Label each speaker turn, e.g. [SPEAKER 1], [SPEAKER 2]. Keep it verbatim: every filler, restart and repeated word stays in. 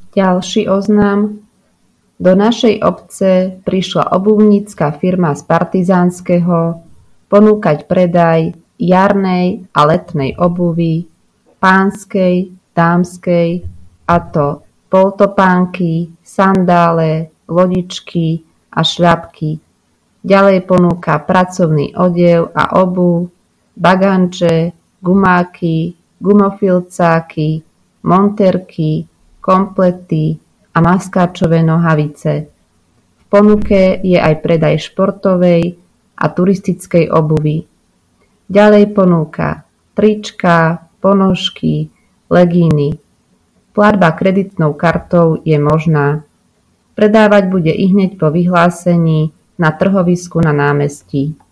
[SPEAKER 1] Ďalší oznam. Do našej obce prišla obuvnícka firma z Partizánskeho ponúkať predaj jarnej a letnej obuvy, pánskej, dámskej, a to poltopánky, sandále, lodičky a šľapky. Ďalej ponúka pracovný odev a obuv, baganče, gumáky, gumofilcáky, monterky, komplety a maskáčové nohavice. V ponuke je aj predaj športovej a turistickej obuvy. Ďalej ponúka trička, ponožky, legíny. Platba kreditnou kartou je možná. Predávať bude ihneď po vyhlásení na trhovisku na námestí.